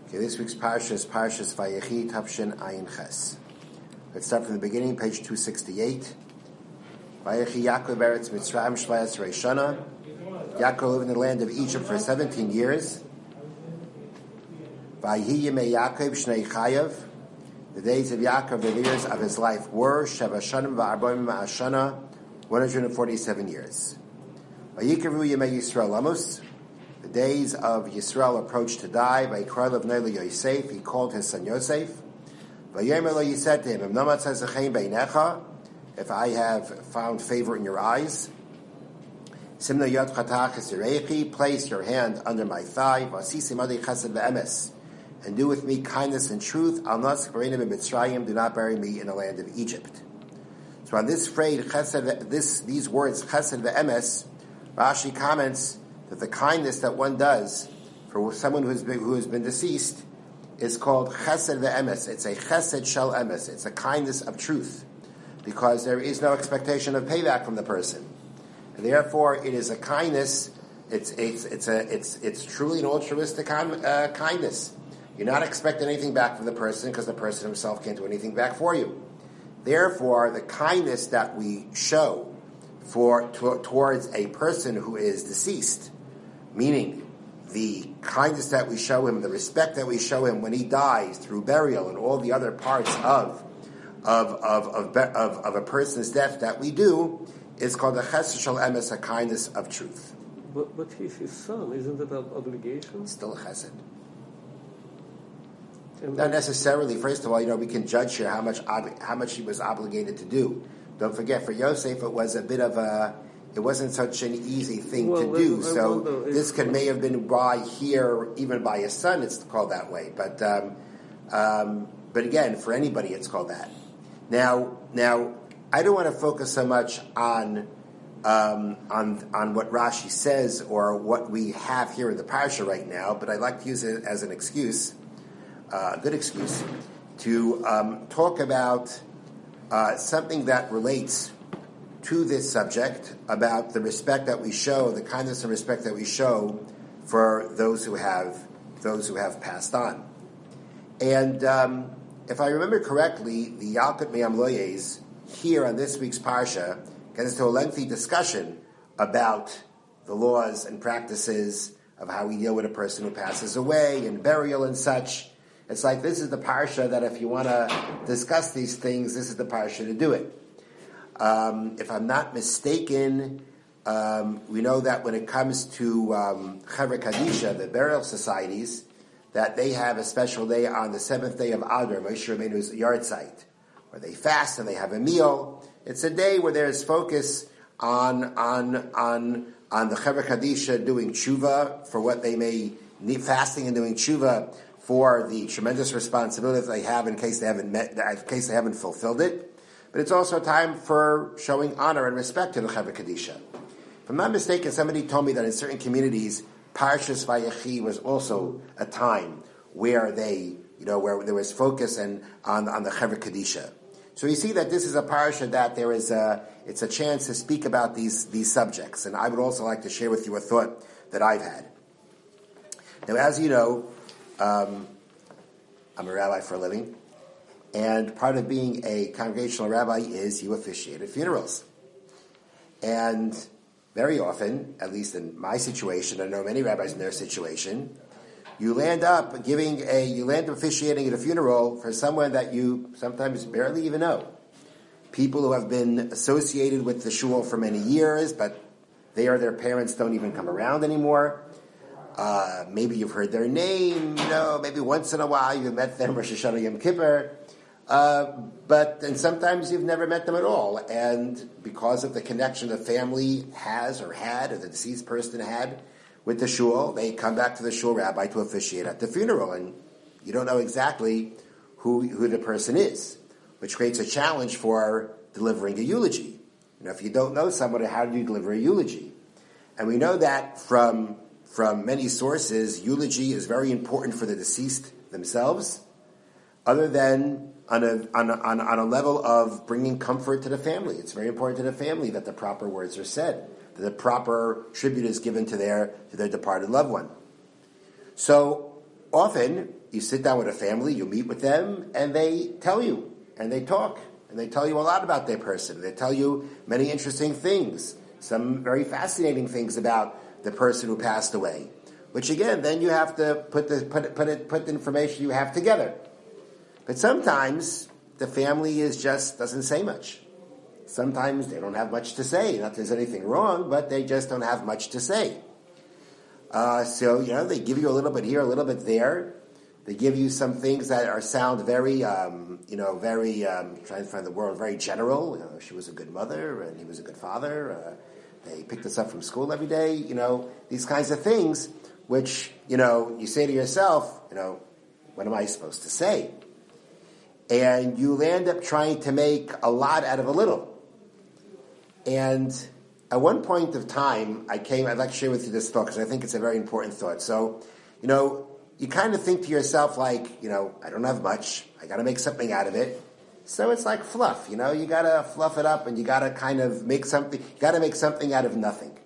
Okay, this week's parsha is Parshas Vayechi Tavshin Ayin Ches. Let's start from the beginning, page 268. Vayechi Yaakov Eretz Mitzrayim Shvayas Reishana. Yaakov lived in the land of Egypt for 17 years. Vayehi Yemei Yaakov Shnei Chayav. The days of Yaakov, the years of his life were Sheva Shanim Va'arboim Ma'ashana, 147 years. Vayikavu Yemei Yisrael Amos. The days of Yisrael approached to die. Vayikra Levnei Yosef. He called his son Yosef. Vayomer lo, he said to him, if I have found favor in your eyes, Simna Yod Chatach Esirechi, place your hand under my thigh, Vasisim Adi Chesed Ve'emes, and do with me kindness and truth. Al Nas Karenim in Mitzrayim, do not bury me in the land of Egypt. So on this phrase, these words Chesed Ve'emes, Rashi comments that the kindness that one does for someone who has been deceased is called chesed ve'emes. It's a chesed shel emes. It's a kindness of truth, because there is no expectation of payback from the person, and therefore it is a kindness. It's truly an altruistic kindness. You're not expecting anything back from the person because the person himself can't do anything back for you. Therefore, the kindness that we show towards a person who is deceased, meaning the kindness that we show him, the respect that we show him when he dies through burial and all the other parts of a person's death that we do, is called a chesed shel emes, a kindness of truth. But he's his son, isn't it an obligation? It's still a chesed. Not necessarily. First of all, we can judge here how much he was obligated to do. Don't forget, for Yosef, it was a bit of it wasn't such an easy thing to do. So this may have been why here, even by his son, it's called that way. But again, for anybody, it's called that. Now, I don't want to focus so much on what Rashi says or what we have here in the parsha right now, but I'd like to use it as an excuse, a good excuse, to talk about something that relates to this subject, about the respect that we show, the kindness and respect that we show for those who have passed on. And if I remember correctly, the Yalkut Me'amloyes here on this week's parsha gets into a lengthy discussion about the laws and practices of how we deal with a person who passes away and burial and such. It's like this is the parsha that if you want to discuss these things, this is the parsha to do it. If I'm not mistaken, we know that when it comes to Chevra Kadisha, the burial societies, that they have a special day on the 7th day of Adar, Moshe Rabbeinu's yahrzeit, where they fast and they have a meal. It's a day where there is focus on the Chevra Kadisha doing tshuva for what they may need, fasting and doing tshuva for the tremendous responsibility that they have in case they haven't fulfilled it. But it's also a time for showing honor and respect to the Chevra Kadisha. If I'm not mistaken, somebody told me that in certain communities, Parshas Vayechi was also a time where where there was focus on the Chevra Kadisha. So you see that this is a parsha that it's a chance to speak about these subjects. And I would also like to share with you a thought that I've had. Now, as you know, I'm a rabbi for a living, and part of being a congregational rabbi is you officiate at funerals. And very often, at least in my situation, I know many rabbis in their situation, you end up officiating at a funeral for someone that you sometimes barely even know. People who have been associated with the shul for many years, but their parents don't even come around anymore. Maybe you've heard their name, maybe once in a while you've met them, Rosh Hashanah Yom Kippur, and sometimes you've never met them at all. And because of the connection the family has or had, or the deceased person had with the shul, they come back to the shul rabbi to officiate at the funeral, and you don't know exactly who the person is, which creates a challenge for delivering a eulogy. If you don't know someone, how do you deliver a eulogy? And we know that from many sources, eulogy is very important for the deceased themselves, other than on a level of bringing comfort to the family. It's very important to the family that the proper words are said, that the proper tribute is given to their departed loved one. So often you sit down with a family, you meet with them, and they tell you, and they talk, and they tell you a lot about their person. They tell you many interesting things, some very fascinating things about the person who passed away, which again, then you have to put the information you have together. But sometimes the family doesn't say much. Sometimes they don't have much to say. Not that there's anything wrong, but they just don't have much to say. So they give you a little bit here, a little bit there. They give you some things that sound very, trying to find the word, very general. She was a good mother and he was a good father. They picked us up from school every day. These kinds of things, which you say to yourself, what am I supposed to say? And you end up trying to make a lot out of a little. And at one point of time, I'd like to share with you this thought because I think it's a very important thought. So, you kind of think to yourself like, I don't have much. I got to make something out of it. So it's like fluff, you got to fluff it up and you got to kind of make something out of nothing.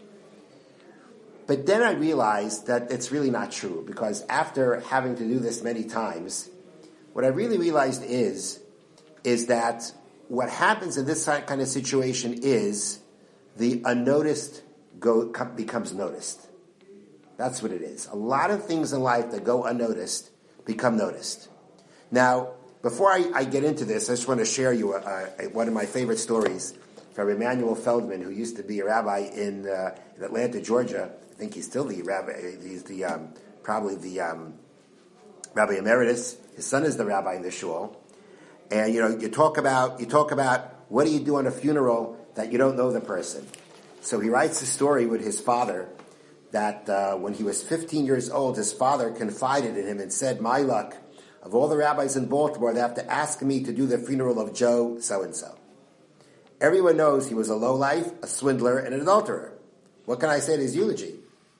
But then I realized that it's really not true because after having to do this many times, what I really realized is that what happens in this kind of situation is the unnoticed becomes noticed. That's what it is. A lot of things in life that go unnoticed become noticed. Now, before I get into this, I just want to share you one of my favorite stories from Emanuel Feldman, who used to be a rabbi in Atlanta, Georgia. I think he's still the rabbi. He's probably the rabbi emeritus. His son is the rabbi in the shul. And you talk about what do you do on a funeral that you don't know the person. So he writes a story with his father that when he was 15 years old, his father confided in him and said, "My luck, of all the rabbis in Baltimore, they have to ask me to do the funeral of Joe so-and-so. Everyone knows he was a lowlife, a swindler, and an adulterer. What can I say to his eulogy?"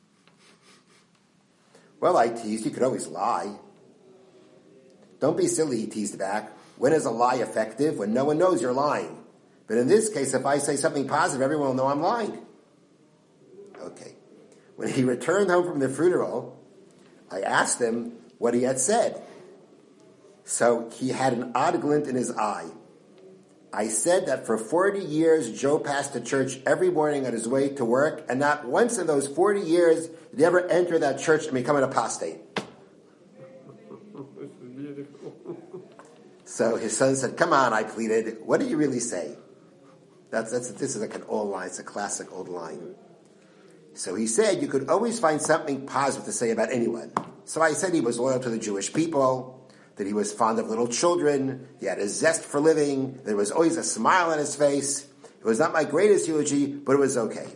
"Well," I teased, "you could always lie." "Don't be silly," he teased back. "When is a lie effective? When no one knows you're lying. But in this case, if I say something positive, everyone will know I'm lying." Okay. When he returned home from the funeral, I asked him what he had said. So he had an odd glint in his eye. "I said that for 40 years, Joe passed the church every morning on his way to work, and not once in those 40 years did he ever enter that church and become an apostate." So his son said, "Come on," I pleaded. "What did you really say?" This is like an old line. It's a classic old line. So he said, "You could always find something positive to say about anyone." So I said he was loyal to the Jewish people, that he was fond of little children, he had a zest for living, there was always a smile on his face. It was not my greatest eulogy, but it was okay.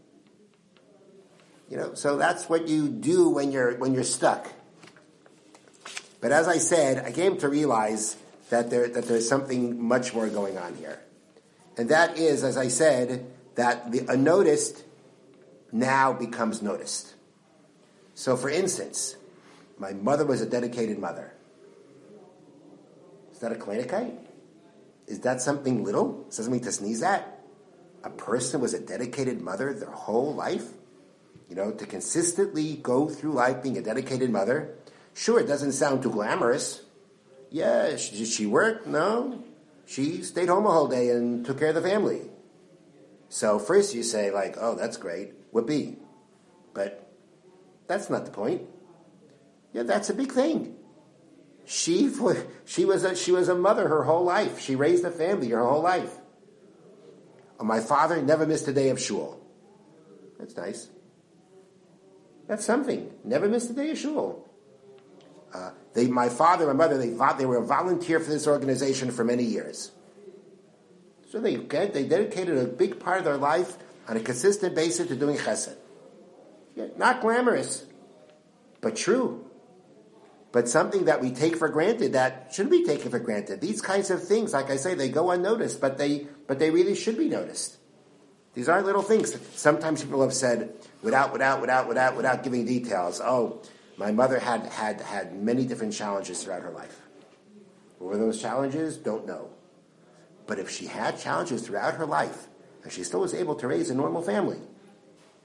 So that's what you do when you're stuck. But as I said, I came to realize that there's something much more going on here. And that is, as I said, that the unnoticed now becomes noticed. So for instance, my mother was a dedicated mother. Is that a Kleinigkeit? Is that something little? Is that something to sneeze at? A person was a dedicated mother their whole life? To consistently go through life being a dedicated mother? Sure, it doesn't sound too glamorous. Yeah, did she work? No. She stayed home a whole day and took care of the family. So first you say oh, that's great. Whoopee. But that's not the point. Yeah, that's a big thing. She was a mother her whole life. She raised a family her whole life. My father never missed a day of shul. That's nice. That's something. Never missed a day of shul. My father and mother, they were a volunteer for this organization for many years. So they dedicated a big part of their life on a consistent basis to doing chesed. Yeah, not glamorous, but true. But something that we take for granted that shouldn't be taken for granted. These kinds of things, like I say, they go unnoticed, but they really should be noticed. These aren't little things. Sometimes people have said, without giving details, "Oh, my mother had many different challenges throughout her life." What were those challenges? Don't know. But if she had challenges throughout her life, and she still was able to raise a normal family,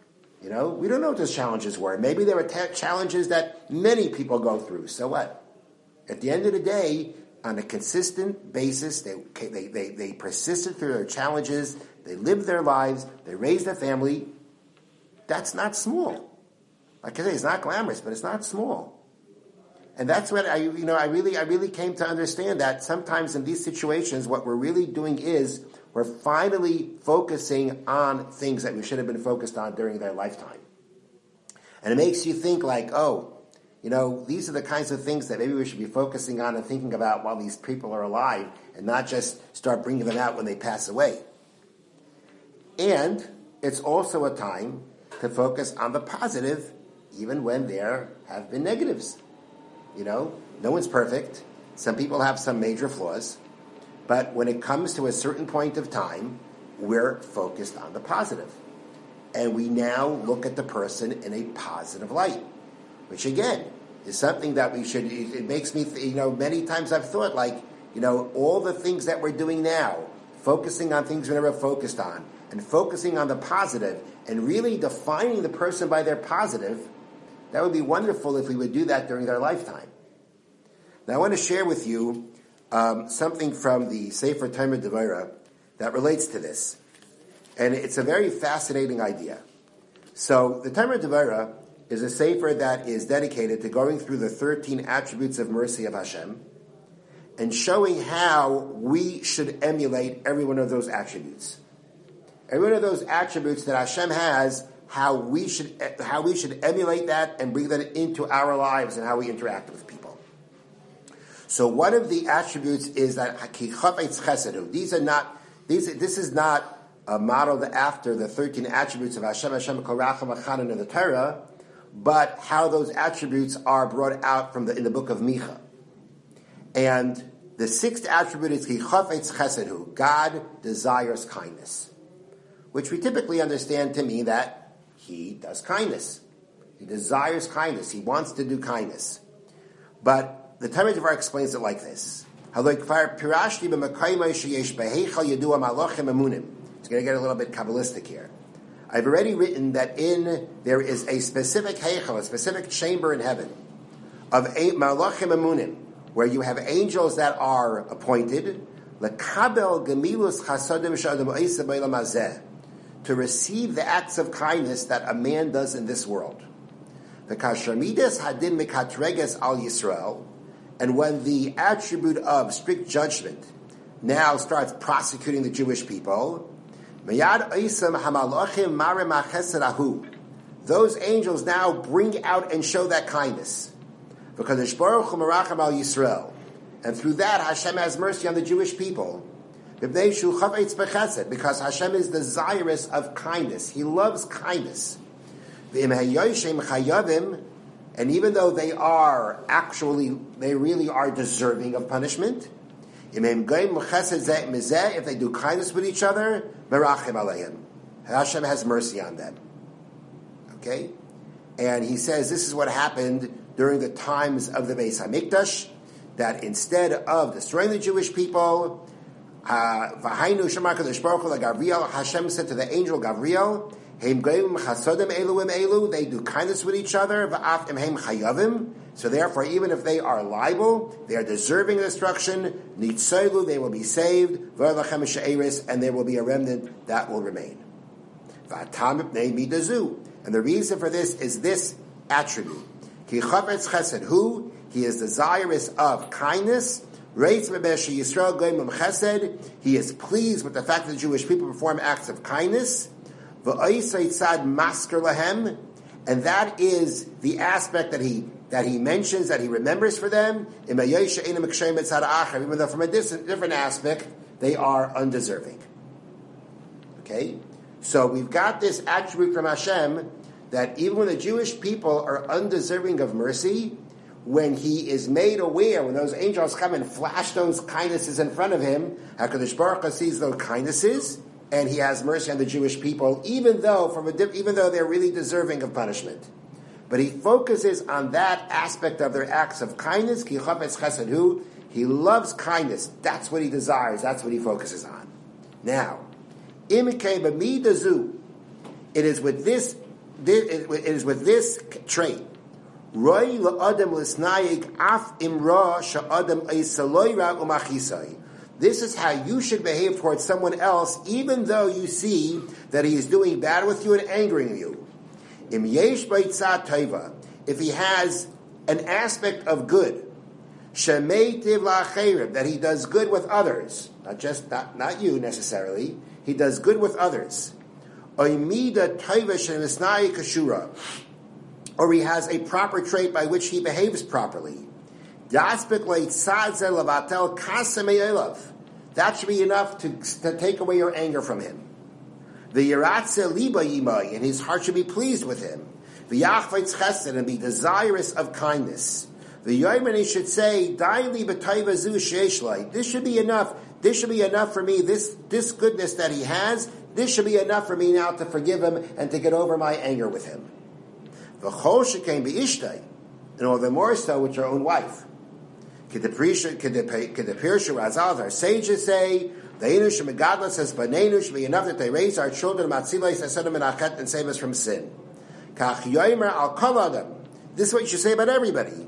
You know, we don't know what those challenges were. Maybe there were challenges that many people go through. So what? At the end of the day, on a consistent basis, they persisted through their challenges. They lived their lives. They raised their family. That's not small. Like I say, it's not glamorous, but it's not small. And that's what I really came to understand, that sometimes in these situations, what we're really doing is we're finally focusing on things that we should have been focused on during their lifetime. And it makes you think like, oh, you know, these are the kinds of things that maybe we should be focusing on and thinking about while these people are alive, and not just start bringing them out when they pass away. And it's also a time to focus on the positive, even when there have been negatives. You know, no one's perfect. Some people have some major flaws. But when it comes to a certain point of time, we're focused on the positive. And we now look at the person in a positive light, which again is something that we should, it makes me, many times I've thought like, all the things that we're doing now, focusing on things we never focused on, and focusing on the positive, and really defining the person by their positive, that would be wonderful if we would do that during their lifetime. Now I want to share with you something from the Sefer Tomer Devorah that relates to this. And it's a very fascinating idea. So the Tomer Devorah is a sefer that is dedicated to going through the 13 attributes of mercy of Hashem and showing how we should emulate every one of those attributes. Every one of those attributes that Hashem has, how we should emulate that and bring that into our lives and how we interact with people. So one of the attributes is that this is not modeled after the 13 attributes of Hashem Kol Racham V'Chanan in the Torah, but how those attributes are brought out in the book of Micha. And the sixth attribute is Ki Chafetz Chesedu. God desires kindness, which we typically understand to mean that He does kindness. He desires kindness. He wants to do kindness. But the Tomer Devorah explains it like this. It's going to get a little bit Kabbalistic here. I've already written that there is a specific heichal, a specific chamber in heaven of malachim emunim, where you have angels that are appointed lekabel gemilus chasadim sh'adam oiseh b'olam hazeh, to receive the acts of kindness that a man does in this world. The kashramidas hadin mikatreges al Yisrael, and when the attribute of strict judgment now starts prosecuting the Jewish people, those angels now bring out and show that kindness. Because and through that Hashem has mercy on the Jewish people. Because Hashem is desirous of kindness. He loves kindness. And even though they really are deserving of punishment, if they do kindness with each other, Hashem has mercy on them. Okay? And he says this is what happened during the times of the Beis HaMikdash, that instead of destroying the Jewish people, Hashem said to the angel Gabriel, they do kindness with each other, so therefore, even if they are liable, they are deserving of destruction, they will be saved, and there will be a remnant that will remain. And the reason for this is this attribute. He is desirous of kindness. He is pleased with the fact that the Jewish people perform acts of kindness. And that is the aspect that he mentions, that he remembers for them, even though from a different aspect, they are undeserving. Okay? So we've got this attribute from Hashem, that even when the Jewish people are undeserving of mercy, when he is made aware, when those angels come and flash those kindnesses in front of him, HaKadosh Baruch Hu sees those kindnesses, and he has mercy on the Jewish people, even though they're really deserving of punishment. But he focuses on that aspect of their acts of kindness. Ki chafetz chesedu. He loves kindness. That's what he desires. That's what he focuses on. Now, it is with this it is with this trait. Roy la'adam l'snayig af imra sha'adam eisaloira umachisai. This is how you should behave towards someone else, even though you see that he is doing bad with you and angering you. Im yesh baitzat taiva, if he has an aspect of good, shemeitiv la'acherim, that he does good with others, not you necessarily, he does good with others. Oimida taiva shemisnai kashura, or he has a proper trait by which he behaves properly. That should be enough to take away your anger from him. And his heart should be pleased with him. And be desirous of kindness. He should say, this should be enough. This should be enough for me. This goodness that he has, this should be enough for me now to forgive him and to get over my anger with him. And all the more so with your own wife. Our sages say, says, should be enough that they raise our children and save us from sin. This is what you should say about everybody.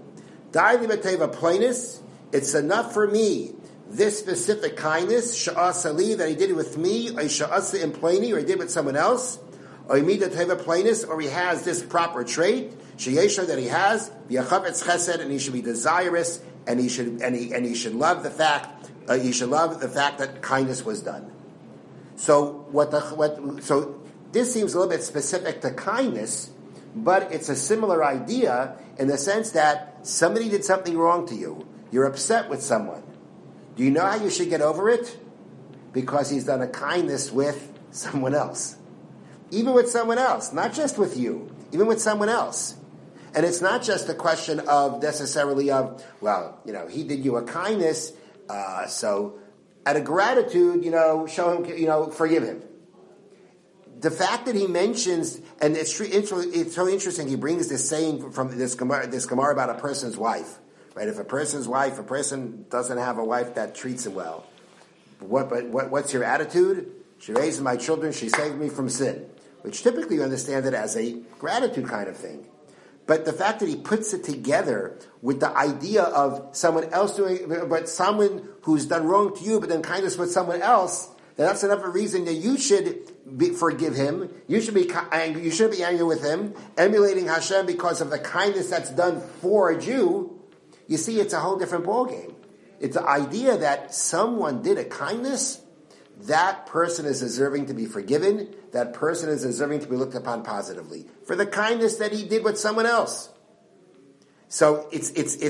It's enough for me, this specific kindness, that he did with me, or he did with someone else, or he has this proper trait, that he has, and he should be desirous, and he should love the fact that kindness was done. So so this seems a little bit specific to kindness, but it's a similar idea in the sense that somebody did something wrong to you. You're upset with someone. Do you know how you should get over it? Because he's done a kindness with someone else. Even with someone else, not just with you, even with someone else. And it's not just a question of necessarily of, he did you a kindness, so out of gratitude, show him, forgive him. The fact that he mentions, and it's so interesting, he brings this saying from this Gemara about a person's wife, right? If a person doesn't have a wife that treats him well, what's your attitude? She raises my children, she saved me from sin, which typically you understand it as a gratitude kind of thing. But the fact that he puts it together with the idea of someone else but someone who's done wrong to you, but then kindness with someone else, that's enough of a reason that you should forgive him. You should be angry. You shouldn't be angry with him, emulating Hashem because of the kindness that's done for a Jew. You see, it's a whole different ballgame. It's the idea that someone did a kindness. That person is deserving to be forgiven. That person is deserving to be looked upon positively for the kindness that he did with someone else. So it's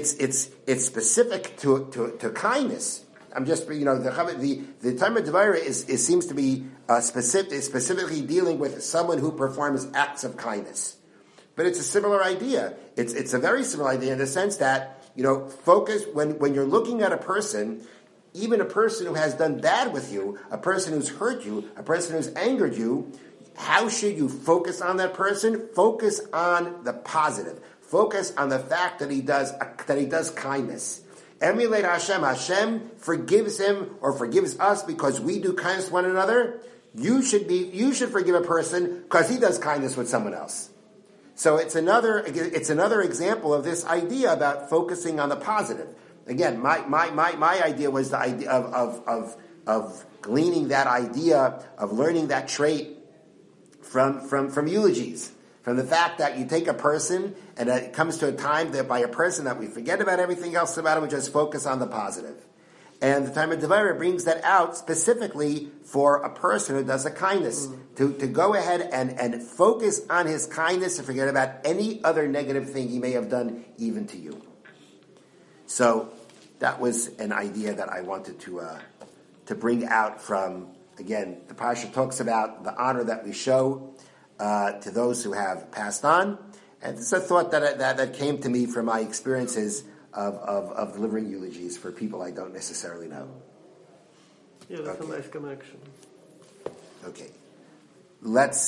specific to kindness. I'm just the Talmud Devarim seems to be specifically dealing with someone who performs acts of kindness, but it's a similar idea. It's a very similar idea in the sense that focus when you're looking at a person. Even a person who has done bad with you, a person who's hurt you, a person who's angered you, how should you focus on that person? Focus on the positive. Focus on the fact that he does kindness. Emulate Hashem. Hashem forgives him or forgives us because we do kindness to one another. You should forgive a person because he does kindness with someone else. So it's another example of this idea about focusing on the positive. Again, my idea was the idea of gleaning that idea of learning that trait from eulogies, from the fact that you take a person and it comes to a time that by a person that we forget about everything else about him, we just focus on the positive. And the Talmud Devarim brings that out specifically for a person who does a kindness, to go ahead and focus on his kindness and forget about any other negative thing he may have done even to you. So that was an idea that I wanted to bring out from, again, the Parsha talks about the honor that we show to those who have passed on. And this is a thought that came to me from my experiences of delivering eulogies for people I don't necessarily know. Yeah, that's a nice connection. Okay. Let's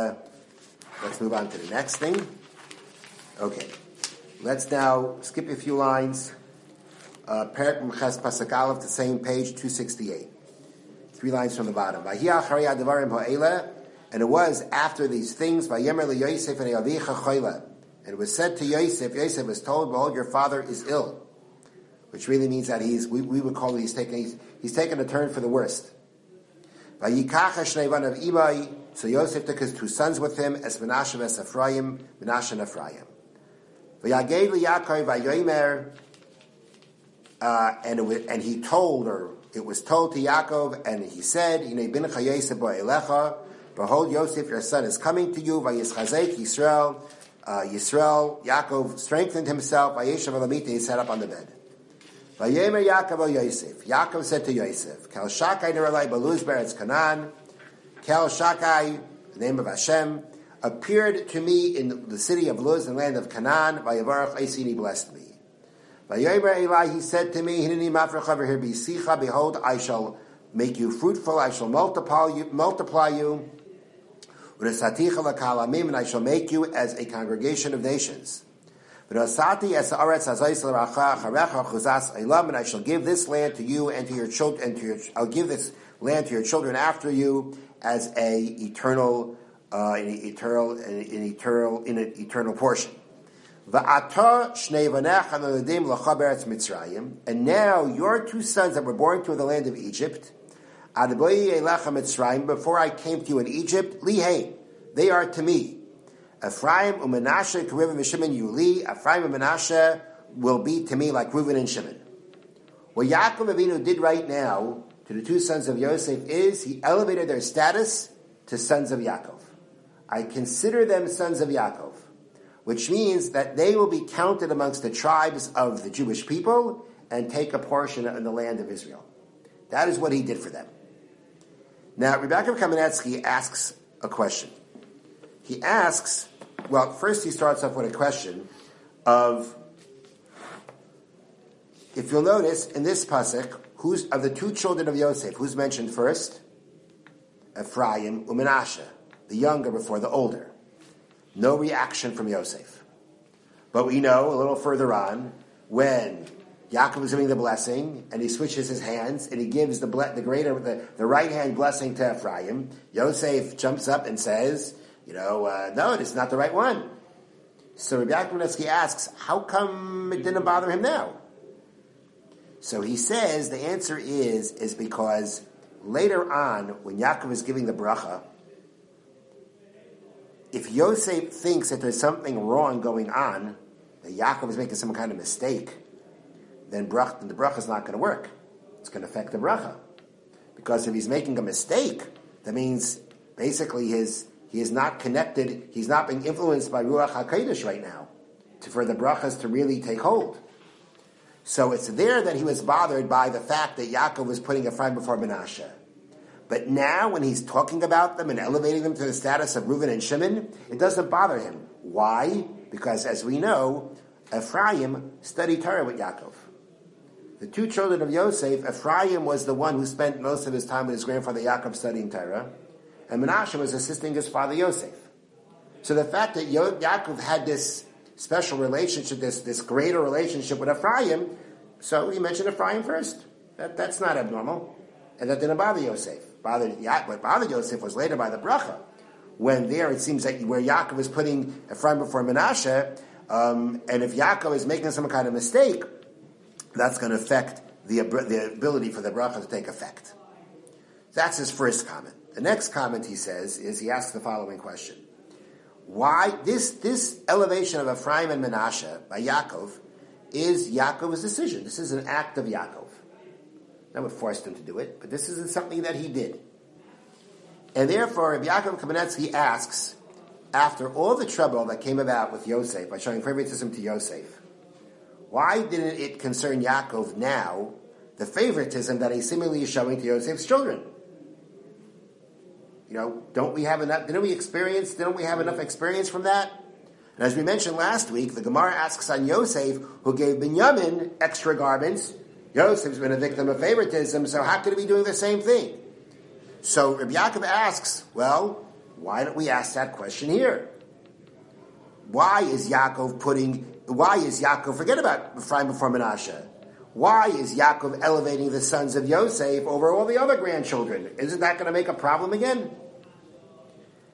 move on to the next thing. Okay. Let's now skip a few lines. Perek Mches Pasuk Aleph, the same page, 268. 3 lines from the bottom. And And it was after these things, Vayemer leYosef and Avicha choyle. And it was said to Yosef, Yosef was told, behold, your father is ill. Which really means that we would call it he's taken a turn for the worst. Vayikach shnei banav imai. So Yosef took his two sons with him, as Menashe and Ephraim, Menashe and Ephraim. Vayaged liYaakov vayomer. And he told, or it was told to Yaakov, and he said, Hinei bincha Yosef bo'elecha. Behold, Yosef, your son, is coming to you. Vayischazek Yisrael. Yaakov strengthened himself. Vayeshav alamita, he sat up on the bed. Vayemer Yaakov o Yosef. Yaakov said to Yosef, Kel Shakai neralai baluz beretz Canaan. Kel Shakai, the name of Hashem, appeared to me in the city of Luz, in the land of Canaan. Vayavarach Eisi, he blessed me. Vayomer Eli, he said to me, Hineni mafrecha v'hir b'yisicha. Behold, I shall make you fruitful. I shall multiply you. And I shall make you as a congregation of nations. And I shall give this land to you and to your children. I'll give this land to your children after you as an eternal portion. And now your two sons that were born to the land of Egypt, before I came to you in Egypt, they are to me. Ephraim and Menashe, Reuven and Shimon, Yuli. Ephraim and Menashe will be to me like Reuven and Shimon. What Yaakov Avinu did right now to the two sons of Yosef is he elevated their status to sons of Yaakov. I consider them sons of Yaakov, which means that they will be counted amongst the tribes of the Jewish people and take a portion in the land of Israel. That is what he did for them. Now, Rebbe Kamenetsky asks a question. He asks, well, first he starts off with a question of, if you'll notice, in this pasuk, who's of the two children of Yosef, who's mentioned first? Ephraim and Menashe, the younger before the older. No reaction from Yosef. But we know, a little further on, when Yaakov is giving the blessing, and he switches his hands, and he gives the right hand blessing to Ephraim. Yosef jumps up and says, no, it's not the right one. So Rabbi Yaakov asks, how come it didn't bother him now? So he says the answer is because later on, when Yaakov is giving the bracha, if Yosef thinks that there's something wrong going on, that Yaakov is making some kind of mistake, then the bracha is not going to work. It's going to affect the bracha. Because if he's making a mistake, that means basically he is not connected, he's not being influenced by Ruach HaKodesh right now for the brachas to really take hold. So it's there that he was bothered by the fact that Yaakov was putting Ephraim before Menashe. But now when he's talking about them and elevating them to the status of Reuven and Shimon, it doesn't bother him. Why? Because as we know, Ephraim studied Torah with Yaakov. The two children of Yosef, Ephraim was the one who spent most of his time with his grandfather Yaakov studying Torah, and Menashe was assisting his father Yosef. So the fact that Yaakov had this special relationship, this greater relationship with Ephraim, so he mentioned Ephraim first. That's not abnormal. And that didn't bother Yosef. What bothered Yosef was later by the bracha, when there it seems that where Yaakov is putting Ephraim before Menashe, and if Yaakov is making some kind of mistake, that's going to affect the ability for the bracha to take effect. That's his first comment. The next comment he says is he asks the following question. Why this elevation of Ephraim and Menashe by Yaakov is Yaakov's decision. This is an act of Yaakov. Not what forced him to do it, but this isn't something that he did. And therefore, Rabbi Yaakov Kamenetsky asks, after all the trouble that came about with Yosef by showing favoritism to Yosef, why didn't it concern Yaakov now, the favoritism that he seemingly is showing to Yosef's children? Didn't we have enough experience from that? And as we mentioned last week, the Gemara asks on Yosef, who gave Binyamin extra garments. Yosef's been a victim of favoritism, so how could he be doing the same thing? So Rabbi Yaakov asks, well, why don't we ask that question here? Why is Yaakov forget about Ephraim before Menashe? Why is Yaakov elevating the sons of Yosef over all the other grandchildren? Isn't that going to make a problem again?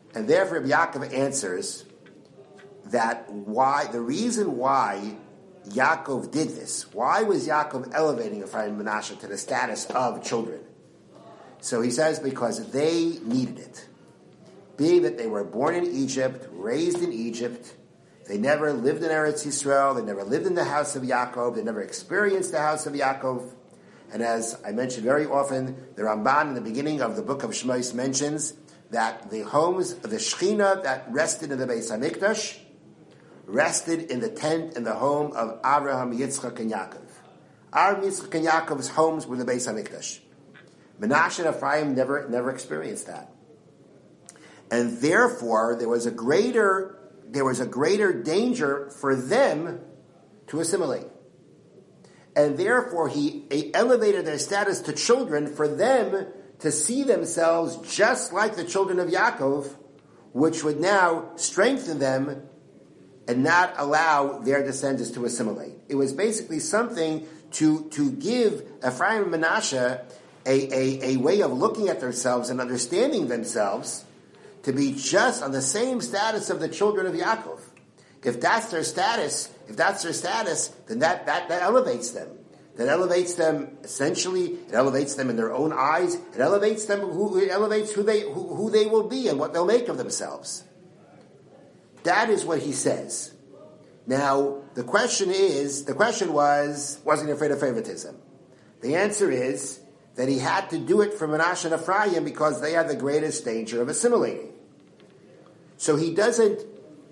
And therefore, Rabbi Yaakov answers that the reason why Yaakov did this, why was Yaakov elevating Ephraim and Manasseh to the status of children? So he says because they needed it. Being that they were born in Egypt, raised in Egypt, they never lived in Eretz Yisrael, they never lived in the house of Yaakov, they never experienced the house of Yaakov. And as I mentioned very often, the Ramban in the beginning of the book of Shmos mentions that the homes, the Shechina that rested in the Beis HaMikdash, rested in the tent in the home of Abraham, Yitzchak, and Yaakov. Abraham, Yitzchak, and Yaakov's homes were the Beis HaMikdash. Menashe and Ephraim never experienced that. And therefore, there was a greater danger for them to assimilate. And therefore, he elevated their status to children for them to see themselves just like the children of Yaakov, which would now strengthen them and not allow their descendants to assimilate. It was basically something to give Ephraim and Manasseh a way of looking at themselves and understanding themselves to be just on the same status of the children of Yaakov. If that's their status, then that elevates them. That elevates them essentially. It elevates them in their own eyes. It elevates them. It elevates who they will be and what they'll make of themselves. That is what he says. Now the question wasn't he afraid of favoritism? The answer is that he had to do it for Menashe and Ephraim because they had the greatest danger of assimilating. So he doesn't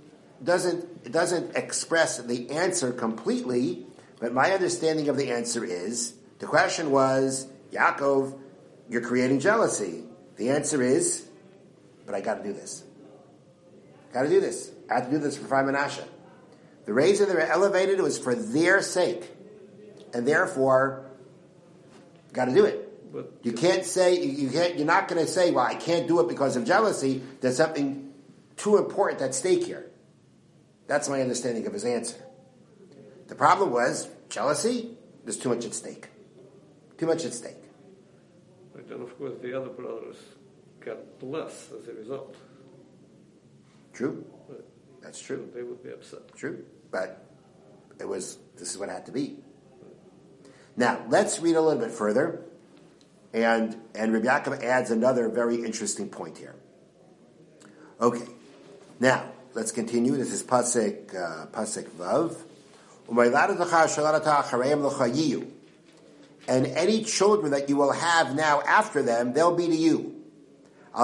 express the answer completely, but my understanding of the answer is, the question was, Yaakov, you're creating jealousy. The answer is, but I got to do this. I have to do this for Ephraim and Manasseh. The reason they were elevated was for their sake, and therefore, got to do it. But you can't say you're not going to say, well, I can't do it because of jealousy. There's something too important at stake here. That's my understanding of his answer. The problem was jealousy. There's too much at stake. Too much at stake. But then, of course, the other brothers got less as a result. True. That's true. They would be upset. True. But this is what it had to be. Now, let's read a little bit further. And Rabbi Yaakov adds another very interesting point here. Okay. Now, let's continue. This is Pasek Vav. And any children that you will have now after them, they'll be to you. By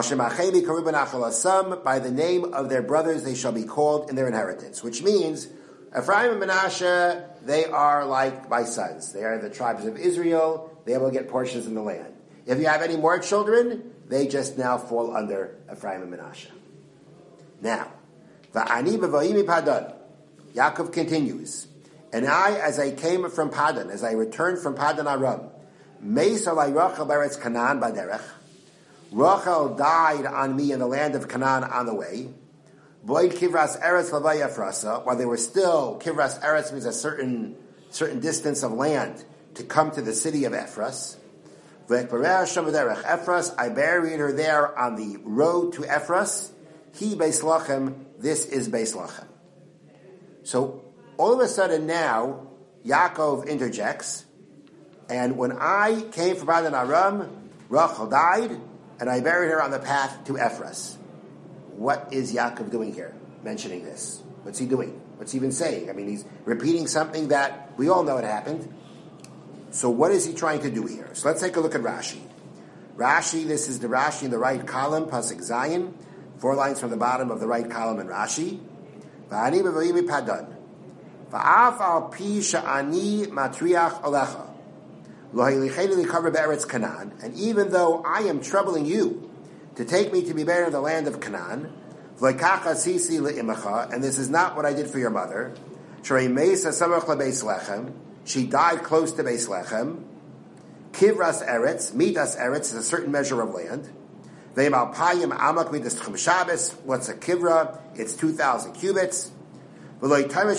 the name of their brothers they shall be called in their inheritance. Which means, Ephraim and Manasseh, they are like my sons. They are the tribes of Israel. They will get portions in the land. If you have any more children, they just now fall under Ephraim and Manasseh. Now, Va'ani b'vayimi Padan. Yaakov continues. And I, as I came from Padan, as I returned from Padan Aram, Meis alai Rachel beretz Canaan baderech. Rachel died on me in the land of Canaan on the way. Boyd Kivras Eretz Lavai Ephrasa, while they were still, Kivras Eretz means a certain distance of land to come to the city of Ephras. Ephras, I buried her there on the road to Ephras. He Beis Lachem, this is Beis Lachem. So all of a sudden now, Yaakov interjects, and when I came from Padan Aram, Rachel died, and I buried her on the path to Ephras. What is Yaakov doing here, mentioning this? What's he doing? What's he even saying? I mean, he's repeating something that we all know it happened. So what is he trying to do here? So let's take a look at Rashi. This is the Rashi in the right column, Pasuk Zayin, 4 lines from the bottom of the right column in Rashi. Va'ani b'vayimi Padan. Va'af al pi sha'ani matriach alecha. Lo hilicheni likavra be'eretz Canaan. And even though I am troubling you to take me to be buried in the land of Canaan, v'lekacha sisi le'imecha, and this is not what I did for your mother, shrei meisa samach lebeis lechem, she died close to Beis Lechem. Kivras Eretz, Midas Eretz is a certain measure of land. Ve'im alpayim amak midas tchum Shabbos. What's a kivra? It's 2,000 cubits. Maybe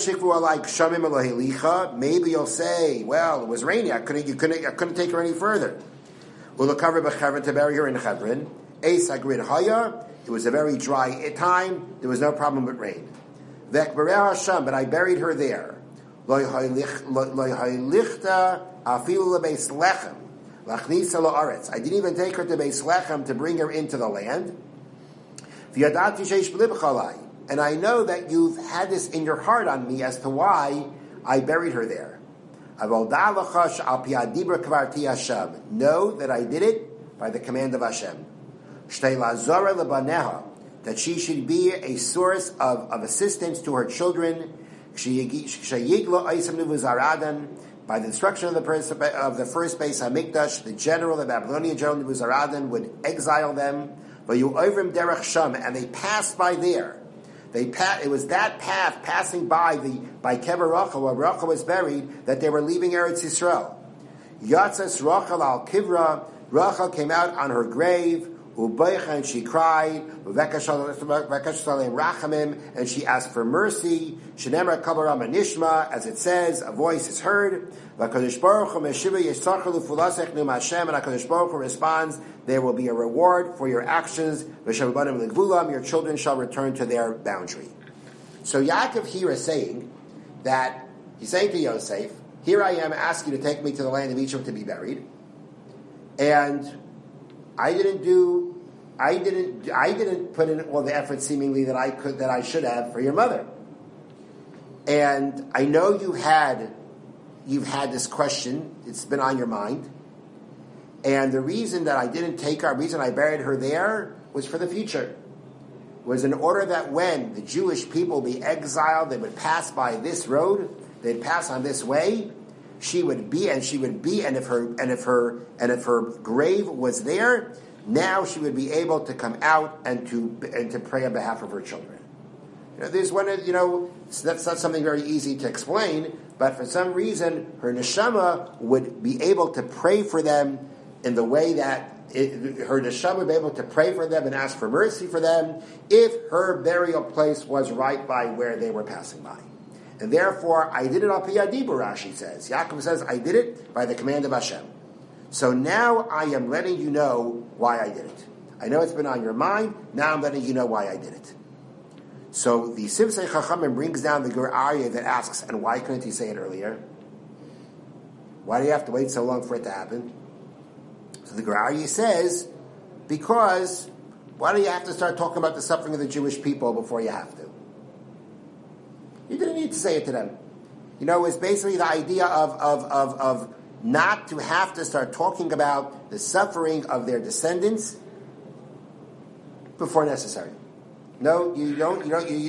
you'll say, well, it was rainy. I couldn't take her any further. We'll cover b'chevron to bury her in Hebron. Eis agrid haya. It was a very dry time. There was no problem with rain. V'ekbareh Hashem, but I buried her there. Lo haylichta afilu lebeis lechem lachnisa la'aretz. I didn't even take her to Beis Lechem to bring her into the land. V'yadati sheish b'libcha alai. And I know that you've had this in your heart on me as to why I buried her there. Know that I did it by the command of Hashem. That she should be a source of assistance to her children. By the destruction of the first Beis Hamikdash, the Babylonian general Nebuzaradan would exile them. And they passed by there. It was that path passing by Kever Rachel, where Rachel was buried, that they were leaving Eretz Yisrael. Yatzas Rachel al Kivra, Rachel came out on her grave, and she cried, and she asked for mercy. Shenemar Kabaram Nishma, as it says, a voice is heard. And HaKadosh Baruch Hu responds, there will be a reward for your actions. Your children shall return to their boundary. So Yaakov here is saying that, he's saying to Yosef, here I am asking you to take me to the land of Egypt to be buried. And I didn't put in all the effort seemingly that I should have for your mother. And I know you've had this question, it's been on your mind. And the reason that I didn't take her, the reason I buried her there was for the future. Was in order that when the Jewish people be exiled, they would pass by this road, they'd pass on this way, and if her grave was there, now she would be able to come out and to pray on behalf of her children. There's one, that's not something very easy to explain, but for some reason, her neshama would be able to pray for them in the way that her neshama would be able to pray for them and ask for mercy for them if her burial place was right by where they were passing by. And therefore, I did it al pi yadi, Rashi says. Yaakov says, I did it by the command of Hashem. So now I am letting you know why I did it. I know it's been on your mind, now I'm letting you know why I did it. So the Sivsei Chachamim brings down the Gur Aryeh that asks, and why couldn't he say it earlier? Why do you have to wait so long for it to happen? So the Gur Aryeh says, because why do you have to start talking about the suffering of the Jewish people before you have to? You didn't need to say it to them. It's basically the idea of not to have to start talking about the suffering of their descendants before necessary. No, you don't.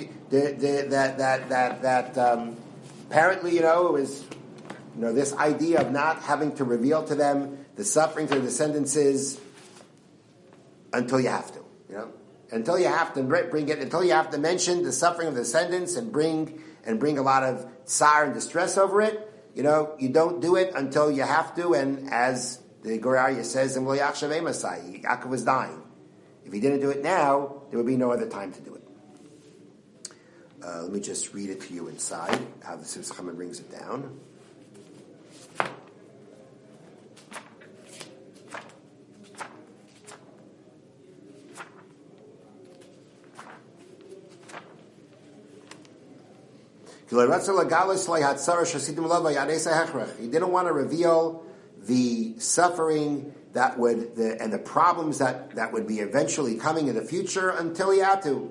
Apparently, it was, this idea of not having to reveal to them the suffering to their descendants is until you have to. Until you have to bring it, until you have to mention the suffering of the descendants and bring a lot of tsar and distress over it. You don't do it until you have to. And as the Gur Aryeh says, Yaakov was dying. If he didn't do it now, there would be no other time to do it. Let me just read it to you inside, how the Sivsei Chachamim brings it down. He didn't want to reveal the suffering and the problems that would be eventually coming in the future until he had to.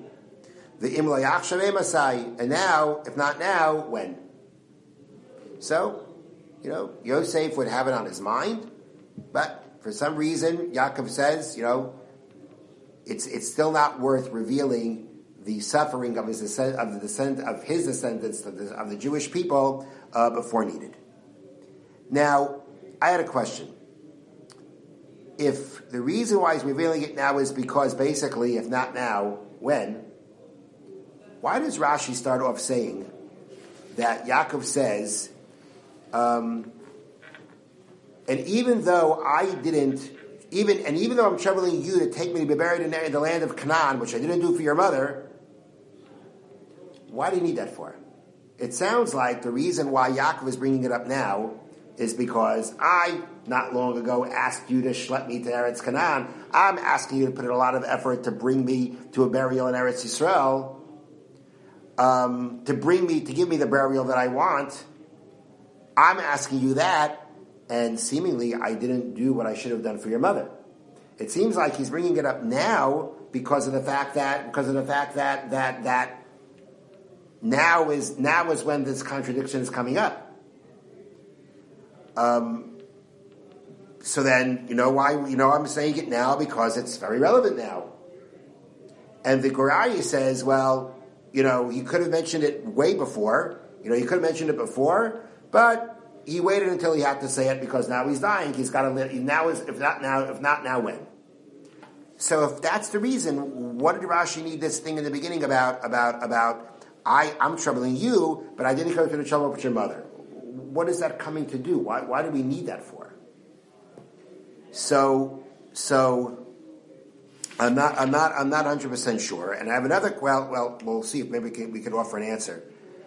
And now, if not now, when? So, Yosef would have it on his mind, but for some reason, Yaakov says, it's still not worth revealing the suffering of his descendants, of the Jewish people, before needed. Now, I had a question. If the reason why he's revealing it now is because basically, if not now, when? Why does Rashi start off saying that Yaakov says, and even though even though I'm troubling you to take me to be buried in the land of Canaan, which I didn't do for your mother, why do you need that for? It sounds like the reason why Yaakov is bringing it up now is because I, not long ago, asked you to schlep me to Eretz Canaan. I'm asking you to put in a lot of effort to bring me to a burial in Eretz Yisrael, to give me the burial that I want. I'm asking you that, and seemingly I didn't do what I should have done for your mother. It seems like he's bringing it up now because of the fact that now is when this contradiction is coming up. So then, you know why? I'm saying it now because it's very relevant now. And the Goraya says, well, he could have mentioned it way before. He could have mentioned it before, but he waited until he had to say it because now he's dying. He's got to live. Now is if not now when? So if that's the reason, what did Rashi need this thing in the beginning about I'm troubling you, but I didn't go through the trouble with your mother? What is that coming to do? Why do we need that for? So I'm not 100% sure, and I have another. Well, we'll see if maybe we could offer an answer.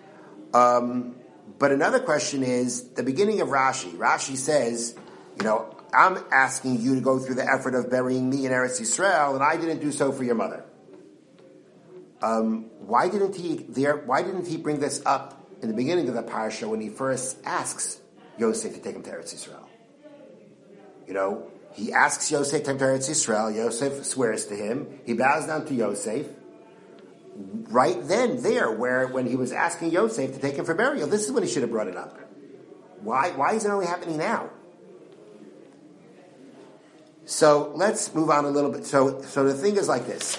But another question is the beginning of Rashi. Rashi says, I'm asking you to go through the effort of burying me in Eretz Yisrael, and I didn't do so for your mother. Why didn't he bring this up in the beginning of the parsha when he first asks Yosef to take him to Eretz Yisrael? He asks Yosef to take him to Eretz Yisrael. Yosef swears to him. He bows down to Yosef. Right then, when he was asking Yosef to take him for burial, this is when he should have brought it up. Why is it only happening now? So let's move on a little bit. So the thing is like this.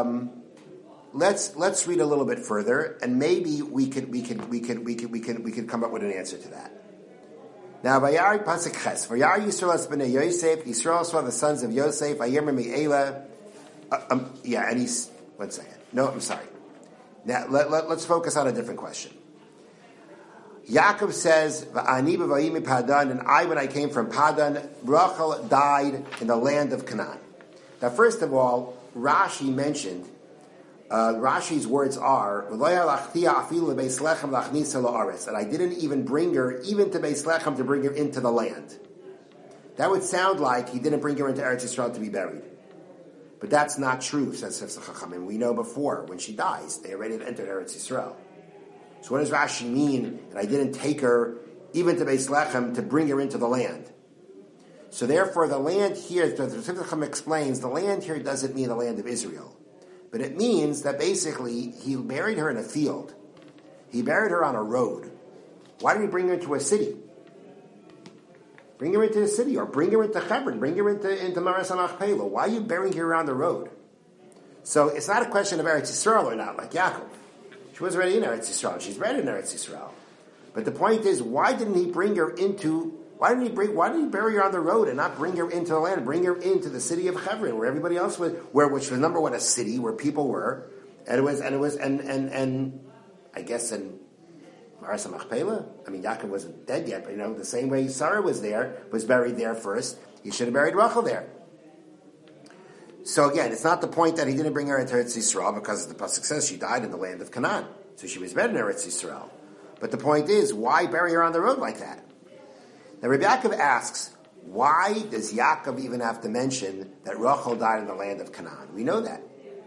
Let's read a little bit further, and maybe we could come up with an answer to that. Now, Vayari pasuk ches. Vayari Yisrael es bnei Yosef. Yisrael saw the sons of Yosef. Vayemer mi'ela. And he's 1 second. No, I'm sorry. Now let's focus on a different question. Yaakov says, "Va'ani b'vayim Padan," and I, when I came from Padan, Rachel died in the land of Canaan. Now, first of all, Rashi mentioned. Rashi's words are, that I didn't even bring her, even to Beis Lechem, to bring her into the land. That would sound like he didn't bring her into Eretz Yisrael to be buried. But that's not true, says Sifsei Chachamim. We know before, when she dies, they already have entered Eretz Yisrael. So what does Rashi mean that I didn't take her, even to Beis Lechem, to bring her into the land? So therefore, the land here, the Sifsei Chachamim explains, the land here doesn't mean the land of Israel. But it means that basically he buried her in a field. He buried her on a road. Why did he bring her into a city? Bring her into a city, or bring her into Hebron, bring her into Maras HaMachpelah. Why are you burying her on the road? So it's not a question of Eretz Yisrael or not, like Yaakov. She was already in Eretz Yisrael. She's buried in Eretz Yisrael. But the point is, why didn't he bury her on the road and not bring her into the land, bring her into the city of Hebron, where everybody else was, which was number one, a city where people were, and I guess in Maras HaMachpelah. I mean, Yaakov wasn't dead yet, but the same way Sarah was buried there first. He should have buried Rachel there. So again, it's not the point that he didn't bring her into Eretz Yisrael, because the pasuk says she died in the land of Canaan, so she was buried in Eretz Yisrael. But the point is, why bury her on the road like that? Now, Rabbi Yaakov asks, why does Yaakov even have to mention that Rachel died in the land of Canaan? We know that.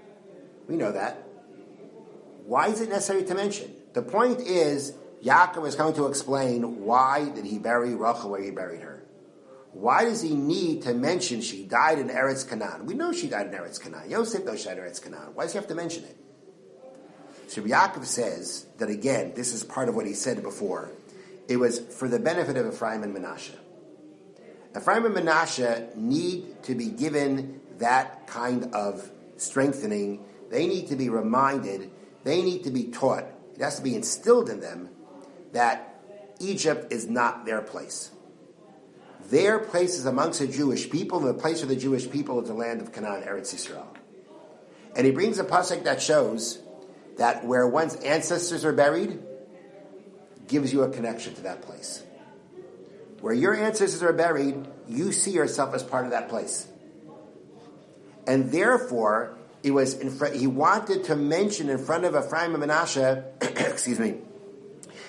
Why is it necessary to mention? The point is, Yaakov is going to explain why did he bury Rachel where he buried her. Why does he need to mention she died in Eretz Canaan? We know she died in Eretz Canaan. Yosef knows she died in Eretz Canaan. Why does he have to mention it? So Rabbi Yaakov says that, again, this is part of what he said before. It was for the benefit of Ephraim and Menashe. Ephraim and Menashe need to be given that kind of strengthening. They need to be reminded. They need to be taught. It has to be instilled in them that Egypt is not their place. Their place is amongst the Jewish people, and the place of the Jewish people is the land of Canaan, Eretz Yisrael. And he brings a pasuk that shows that where one's ancestors are buried gives you a connection to that place. Where your ancestors are buried, you see yourself as part of that place. And therefore, he wanted to mention in front of Ephraim and Menashe,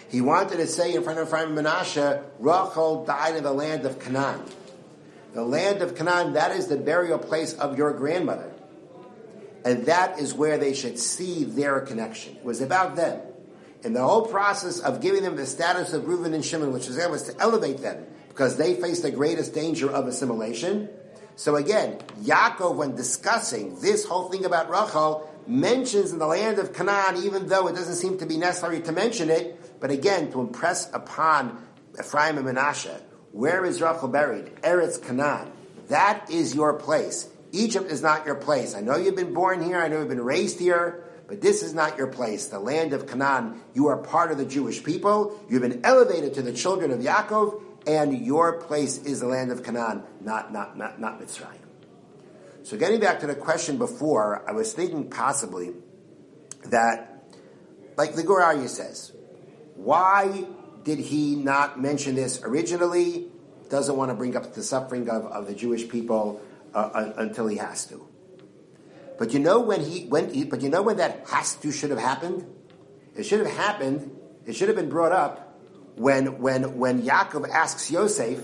He wanted to say in front of Ephraim and Manasseh, Rachel died in the land of Canaan. The land of Canaan, that is the burial place of your grandmother. And that is where they should see their connection. It was about them. And the whole process of giving them the status of Reuben and Shimon, which was to elevate them, because they faced the greatest danger of assimilation. So again, Yaakov, when discussing this whole thing about Rachel, mentions in the land of Canaan, even though it doesn't seem to be necessary to mention it, but again, to impress upon Ephraim and Manasseh, where is Rachel buried? Eretz Canaan. That is your place. Egypt is not your place. I know you've been born here, I know you've been raised here, but this is not your place. The land of Canaan, you are part of the Jewish people. You've been elevated to the children of Yaakov, and your place is the land of Canaan, not Mitzrayim. So getting back to the question before, I was thinking possibly that, like the Gur Aryeh says, why did he not mention this originally? Doesn't want to bring up the suffering of the Jewish people until he has to. But you know when that has to should have happened? It should have happened. It should have been brought up when Yaakov asks Yosef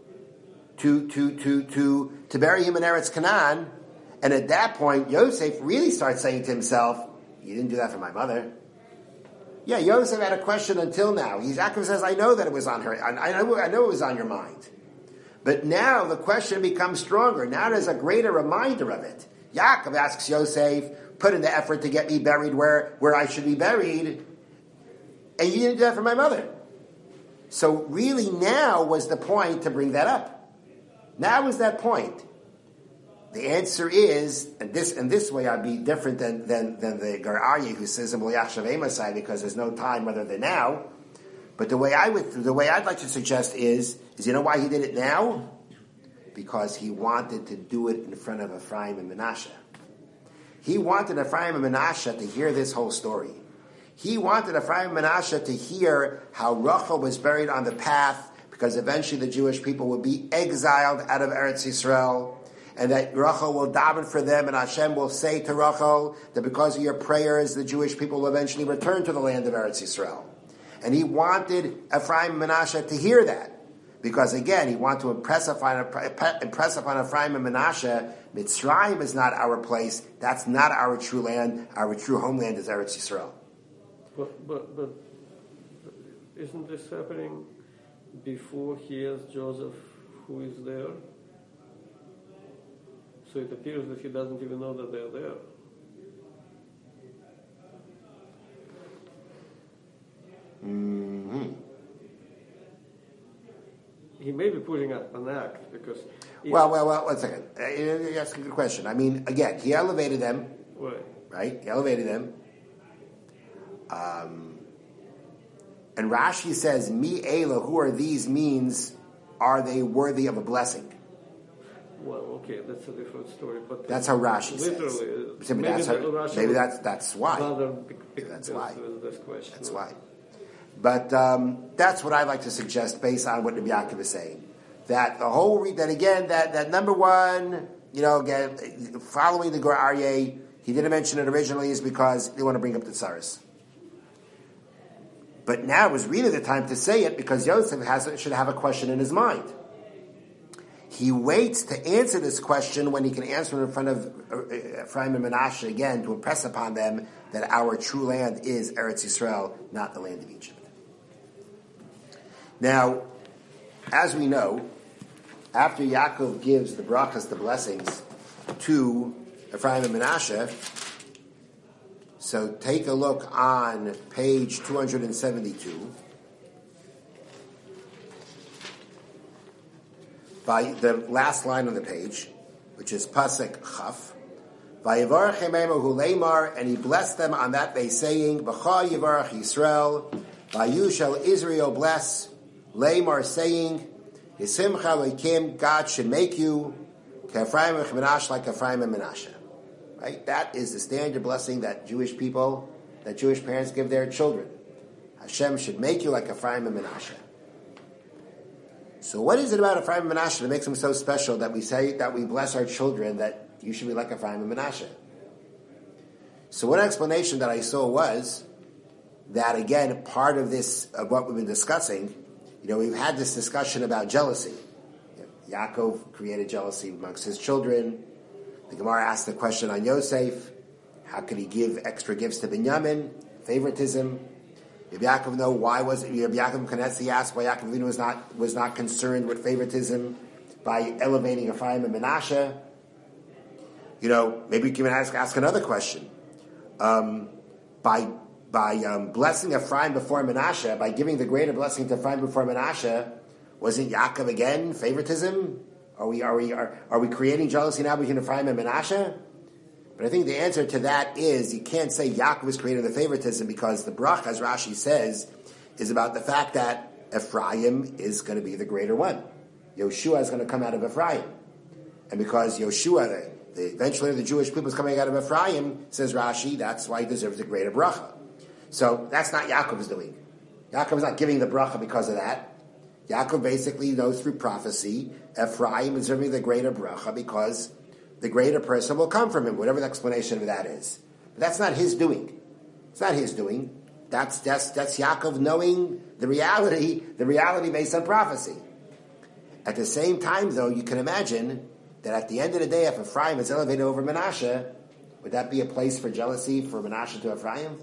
to bury him in Eretz Canaan, and at that point Yosef really starts saying to himself, "You didn't do that for my mother." Yeah, Yosef had a question until now. Yaakov says, "I know that it was on her. I know it was on your mind." But now the question becomes stronger. Now there's a greater reminder of it. Yaakov asks Yosef, "Put in the effort to get me buried where I should be buried, and you didn't do that for my mother." So really now was the point to bring that up. Now is that point. The answer is, and this way I'd be different than the Gur Aryeh who says in B'Yachshav Emasai, because there's no time other than now. But the way I'd like to suggest is you know why he did it now? Because he wanted to do it in front of Ephraim and Manasseh. He wanted Ephraim and Manasseh to hear this whole story. He wanted Ephraim and Manasseh to hear how Rachel was buried on the path, because eventually the Jewish people would be exiled out of Eretz Yisrael, and that Rachel will daven for them, and Hashem will say to Rachel that because of your prayers, the Jewish people will eventually return to the land of Eretz Yisrael. And he wanted Ephraim and Manasseh to hear that. Because again, he wanted to impress upon Ephraim and Manasseh, Mitzrayim is not our place. That's not our true land. Our true homeland is Eretz Yisrael. But isn't this happening before he has Joseph, who is there? So it appears that he doesn't even know that they're there. Mm-hmm. He may be putting up an act because... Well, 1 second. You're asking a good question. I mean, again, he elevated them. Right? He elevated them. And Rashi says, Mi Ela, who are these, means, are they worthy of a blessing? Well, okay, that's a different story. But that's how Rashi says. Maybe that's why. That's why. This question. That's why. But that's what I'd like to suggest based on what Rabbi Yaakov is saying. That the whole that number one, again, following the Gur Aryeh, he didn't mention it originally is because they want to bring up the tsaris. But now was really the time to say it because Yosef should have a question in his mind. He waits to answer this question when he can answer it in front of Ephraim and Manasseh again to impress upon them that our true land is Eretz Yisrael, not the land of Egypt. Now, as we know, after Yaakov gives the brachas, the blessings, to Ephraim and Manasseh, so take a look on page 272. By the last line on the page, which is Pasuk Chaf, Vayivarach Hu Leimar, and he blessed them on that day, saying, B'cha Yivarach Yisrael, Vayu shall Israel bless, Leimar saying, Yisimcha Elokim, God should make you, K'Ephraim and Manasseh, like Ephraim and Manasseh. Right? That is the standard blessing that Jewish parents give their children. Hashem should make you like Ephraim and Manasseh. So what is it about Ephraim and Manasseh that makes them so special that we say that we bless our children that you should be like Ephraim and Manasseh? So one explanation that I saw was that, again, part of this, of what we've been discussing, we've had this discussion about jealousy. Yaakov created jealousy amongst his children. The Gemara asked the question on Yosef, how could he give extra gifts to Binyamin? Favoritism. Rabbi Yaakov know why was it? Rabbi Yaakov Kanetzi asked why Yaakov Avinu was not concerned with favoritism by elevating Ephraim and Menashe. Maybe we can ask another question. By blessing Ephraim before Menashe, by giving the greater blessing to Ephraim before Menashe, wasn't Yaakov again favoritism? Are we creating jealousy now between Ephraim and Menashe? But I think the answer to that is you can't say Yaakov is creating the favoritism, because the bracha, as Rashi says, is about the fact that Ephraim is going to be the greater one. Yoshua is going to come out of Ephraim. And because Yoshua, eventually the Jewish people is coming out of Ephraim, says Rashi, that's why he deserves a greater bracha. So that's not Yaakov's doing. Yaakov is not giving the bracha because of that. Yaakov basically knows through prophecy Ephraim is deserving the greater bracha because the greater person will come from him, whatever the explanation of that is. But that's not his doing. It's not his doing. That's Yaakov knowing the reality based on prophecy. At the same time, though, you can imagine that at the end of the day, if Ephraim is elevated over Menashe, would that be a place for jealousy for Menashe to Ephraim?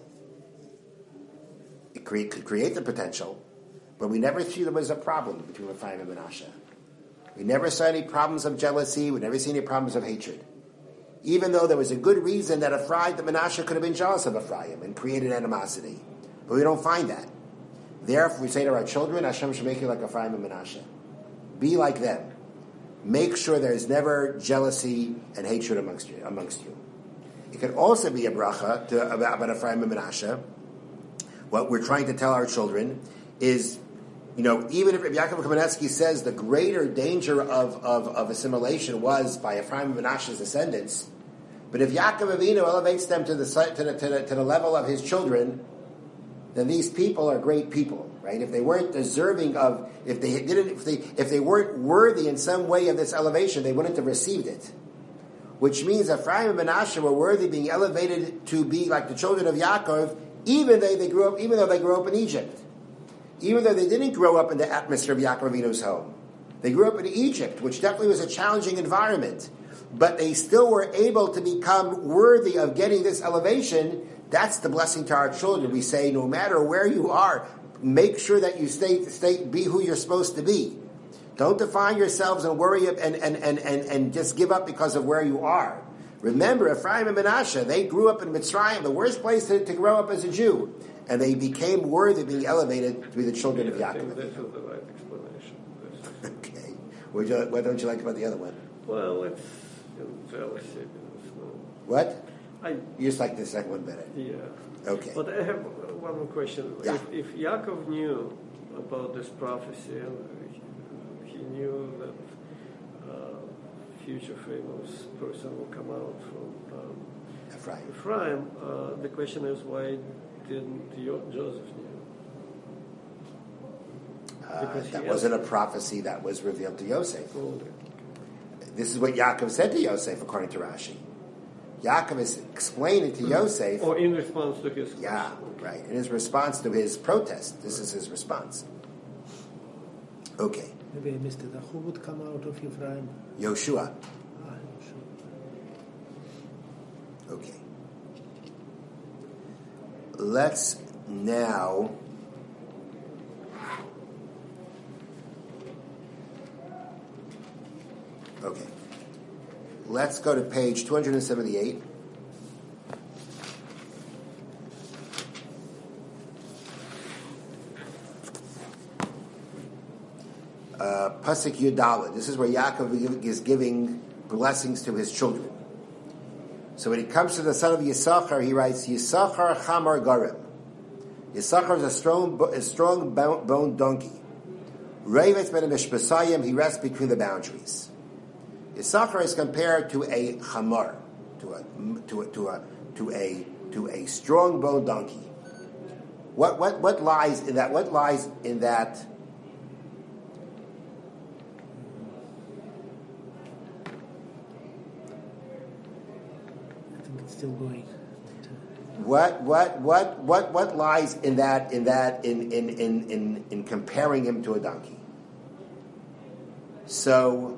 It could create the potential, but we never see there was a problem between Ephraim and Menashe. We never saw any problems of jealousy. We never see any problems of hatred. Even though there was a good reason that Menashe could have been jealous of Ephraim and created animosity. But we don't find that. Therefore, we say to our children, Hashem should make you like Ephraim and Menashe. Be like them. Make sure there is never jealousy and hatred amongst you. It could also be a bracha about Ephraim and Menashe. What we're trying to tell our children is, even if Rabbi Yaakov Kamenetsky says the greater danger of assimilation was by Ephraim and Menashe's descendants, but if Yaakov Avinu elevates them to the level of his children, then these people are great people, right? If they weren't deserving of, if they weren't worthy in some way of this elevation, they wouldn't have received it. Which means Ephraim and Menashe were worthy of being elevated to be like the children of Yaakov, even though they grew up in Egypt. Even though they didn't grow up in the atmosphere of Yaakov Avinu's home. They grew up in Egypt, which definitely was a challenging environment. But they still were able to become worthy of getting this elevation. That's the blessing to our children. We say, no matter where you are, make sure that you be who you're supposed to be. Don't define yourselves and worry and just give up because of where you are. Remember, Ephraim and Menashe, they grew up in Mitzrayim, the worst place to grow up as a Jew. And they became worthy of being elevated to be the children of Yaakov. I think this is the right explanation. Okay. What don't you like about the other one? Well, it's jealousy. What? You just like the second one better? Yeah. Okay. But I have one more question. Yeah. If Yaakov knew about this prophecy, and he knew that future famous person will come out from Ephraim, the question is why didn't Joseph knew? That wasn't a prophecy that was revealed to Yosef. Okay. This is what Yaakov said to Yosef, according to Rashi. Yaakov is explaining to Yosef. Or in response to his question. Yeah, right. In his response to his protest. This is his response. Okay. Maybe I missed it. Who would come out of Ephraim? Yoshua. Yoshua. Okay. Let's now let's go to page 278. Pasuk Yudalad. This is where Yaakov is giving blessings to his children. So when it comes to the son of Yisachar, he writes, Yisachar Chamar Garim. Yisachar is a strong boned donkey. Revetz ben Mishpasayim, he rests between the boundaries. Yisachar is compared to a chamar, to a strong boned donkey. What lies in that? What lies in that? I think it's still going. What lies in comparing him to a donkey? So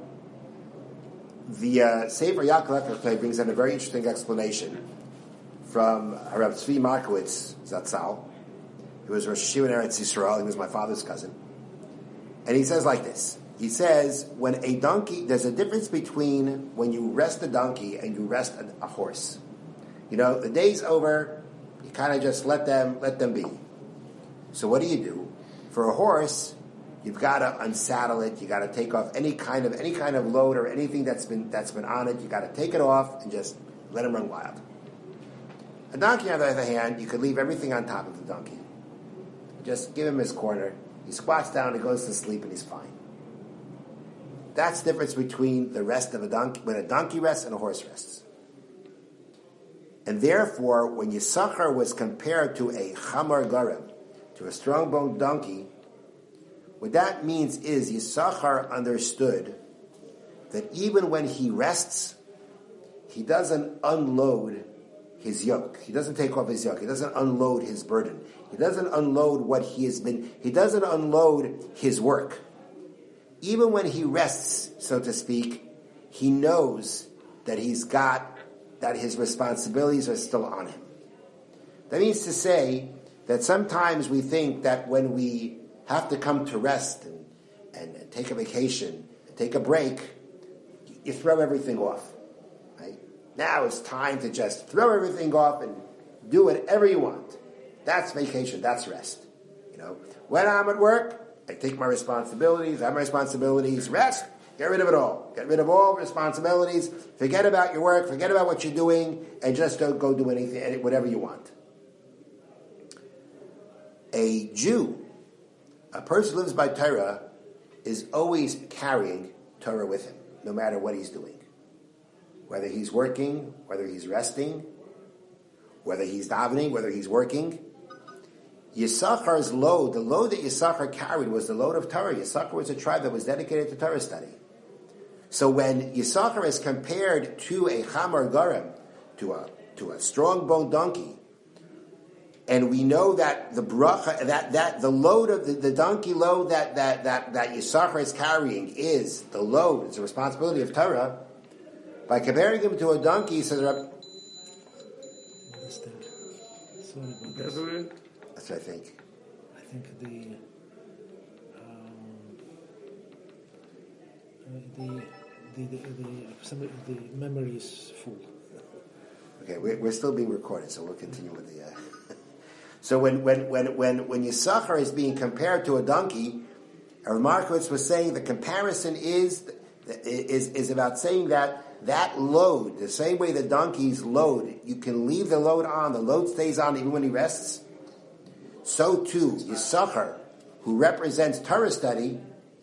the Sefer Yaakov Echad brings in a very interesting explanation from Harav Tzvi Markowitz Zatzal. He was Rosh Yeshiva in Eretz Yisrael. He was my father's cousin. And he says like this. He says, when a donkey, there's a difference between when you rest a donkey and you rest a horse. You know, the day's over, you kind of just let them be. So what do? For a horse, you've got to unsaddle it, you got to take off any kind of load or anything that's been on it, you got to take it off and just let him run wild. A donkey, on the other hand, you could leave everything on top of the donkey. Just give him his corner, he squats down, he goes to sleep, and he's fine. That's the difference between the rest of a donkey, when a donkey rests and a horse rests. And therefore, when Yisachar was compared to a chamar garem, to a strong-boned donkey, what that means is Yisachar understood that even when he rests, he doesn't unload his yoke. He doesn't take off his yoke. He doesn't unload his burden. He doesn't unload he doesn't unload his work. Even when he rests, so to speak, he knows that that his responsibilities are still on him. That means to say that sometimes we think that when we have to come to rest and take a vacation, and take a break, you throw everything off. Right? Now it's time to just throw everything off and do whatever you want. That's vacation, that's rest. You know, when I'm at work, I take my responsibilities, I have my responsibilities, rest, get rid of it all. Get rid of all responsibilities, forget about your work, forget about what you're doing, and just don't go do anything, whatever you want. A Jew, a person who lives by Torah, is always carrying Torah with him, no matter what he's doing. Whether he's working, whether he's resting, whether he's davening, whether he's working. Yisachar's load, the load that Yisachar carried was the load of Torah. Yisachar was a tribe that was dedicated to Torah study. So when Yisachar is compared to a chamar garem, to a strong-boned donkey, and we know that the bracha, that the load of the donkey load that Yisachar is carrying is the load, it's a responsibility of Torah. By comparing him to a donkey, he says, that's what I think. I think the memory is full. Okay, we're still being recorded, so we'll continue with the. So when Yisachar is being compared to a donkey, Rav Markowitz was saying the comparison is about saying that load, the same way the donkeys load, you can leave the load stays on even when he rests. So too, Yisachar, who represents Torah study,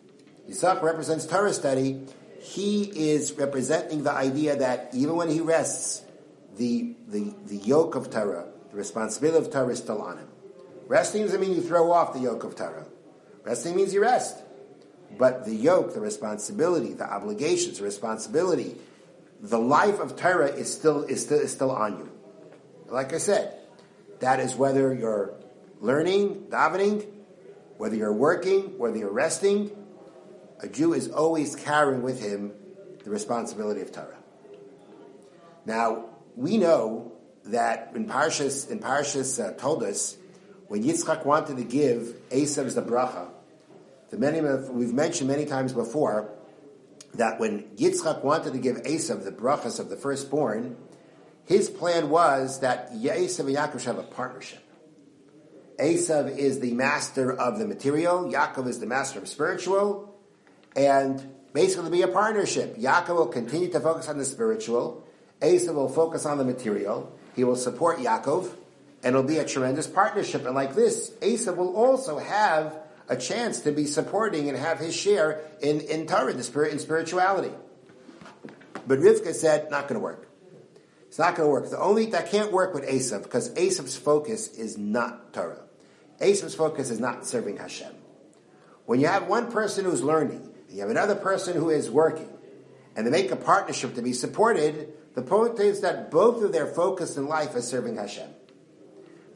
he is representing the idea that even when he rests, the yoke of Torah, the responsibility of Torah is still on him. Resting doesn't mean you throw off the yoke of Torah. Resting means you rest. But the yoke, the responsibility, the obligations, the responsibility, the life of Torah is still on you. Like I said, that is whether you're learning, davening, whether you're working, whether you're resting, a Jew is always carrying with him the responsibility of Torah. Now, we know that in Parshas told us, when Yitzchak wanted to give Esav's the bracha, we've mentioned many times before, that when Yitzchak wanted to give Esav the brachas of the firstborn, his plan was that Esav and Yaakov should have a partnership. Esav is the master of the material, Yaakov is the master of spiritual, and basically be a partnership. Yaakov will continue to focus on the spiritual, Esav will focus on the material, he will support Yaakov, and it'll be a tremendous partnership. And like this, Esav will also have a chance to be supporting and have his share in Torah, in spirituality. But Rivka said, not going to work. It's not going to work. That can't work with Esav, because Esav's focus is not Torah. Esav's focus is not serving Hashem. When you have one person who's learning, and you have another person who is working, and they make a partnership to be supported, the point is that both of their focus in life is serving Hashem.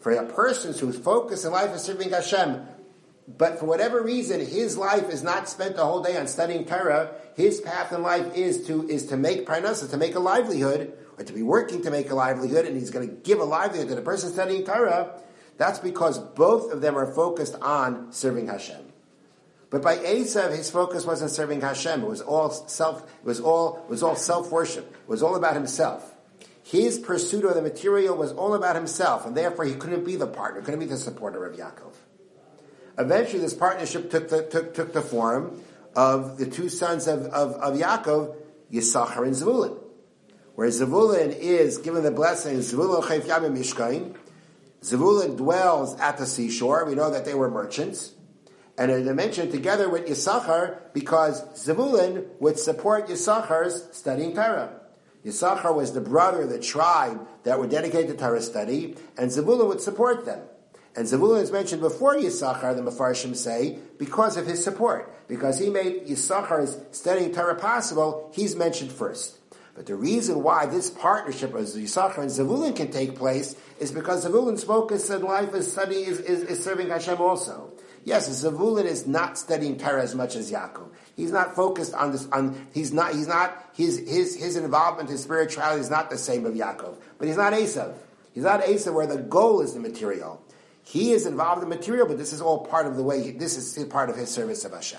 For a person whose focus in life is serving Hashem, but for whatever reason, his life is not spent the whole day on studying Torah. His path in life is to make parnasa, to make a livelihood, or to be working to make a livelihood, and he's going to give a livelihood to the person studying Torah. That's because both of them are focused on serving Hashem. But by Esav, his focus wasn't serving Hashem. It was all self-worship. It was all about himself. His pursuit of the material was all about himself, and therefore he couldn't be the partner, couldn't be the supporter of Yaakov. Eventually, this partnership took the form of the two sons of Yaakov, Yisachar and Zevulun. Where Zevulun is given the blessing, Zevulun chayf yamim mishkain. Zevulun dwells at the seashore. We know that they were merchants. And they're mentioned together with Yisachar because Zevulun would support Yisachar's studying Torah. Yisachar was the brother of the tribe that were dedicated to Torah study, and Zevulun would support them. And Zevulun is mentioned before Yisachar, the Mefarshim say, because of his support. Because he made Yisachar's studying Torah possible, he's mentioned first. But the reason why this partnership of Yisachar and Zevulun can take place is because Zevulun's focus in life is serving Hashem also. Yes, Zevulun is not studying Torah as much as Yaakov. He's not focused on this. His involvement in spirituality is not the same of Yaakov. But he's not Esav. He's not Esav where the goal is the material. He is involved in material, but this is all part of the way. This is part of his service of Hashem.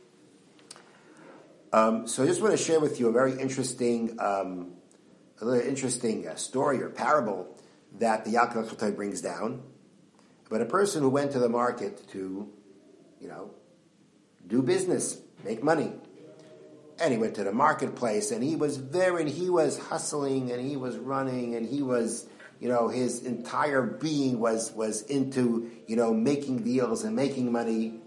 So I just want to share with you a very interesting, story or parable that the Yaakov Chotai brings down about a person who went to the market to, do business, make money. And he went to the marketplace, and he was hustling, and he was running, and he was, his entire being was into, making deals and making money.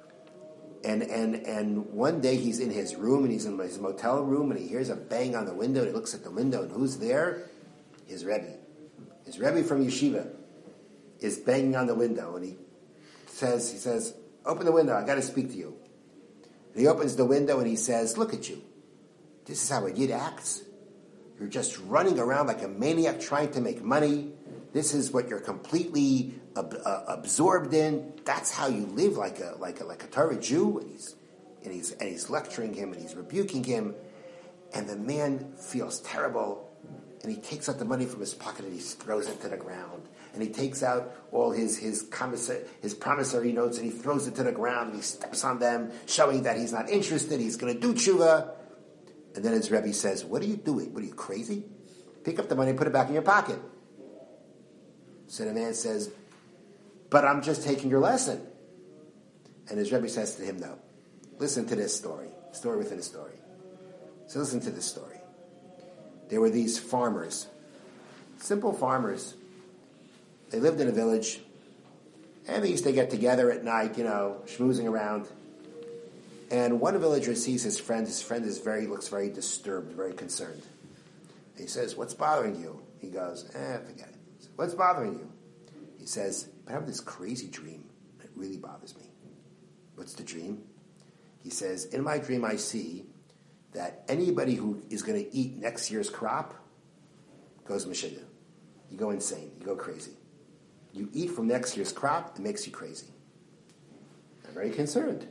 And one day he's in his room, and he's in his motel room, and he hears a bang on the window, and he looks at the window, and who's there? His Rebbe. His Rebbe from Yeshiva is banging on the window, and he says, open the window, I got to speak to you. And he opens the window, and he says, look at you. This is how a Yid acts. You're just running around like a maniac trying to make money. This is what you're completely absorbed in. That's how you live like a Torah Jew. And he's lecturing him, and he's rebuking him. And the man feels terrible, and he takes out the money from his pocket and he throws it to the ground. And he takes out all his promissory notes and he throws it to the ground and he steps on them, showing that he's not interested, he's going to do tshuva. And then his Rebbe says, what are you doing? What are you, crazy? Pick up the money and put it back in your pocket. So the man says, but I'm just taking your lesson. And his Rebbe says to him, no, listen to this story within a story. So listen to this story. There were these farmers, simple farmers. They lived in a village, and they used to get together at night, schmoozing around. And one villager sees his friend. His friend looks very disturbed, very concerned. He says, what's bothering you? He goes, forget it. He says, what's bothering you? He says, I have this crazy dream. It really bothers me. What's the dream? He says, in my dream I see that anybody who is going to eat next year's crop goes Meshiga. You go insane. You go crazy. You eat from next year's crop, it makes you crazy. I'm very concerned.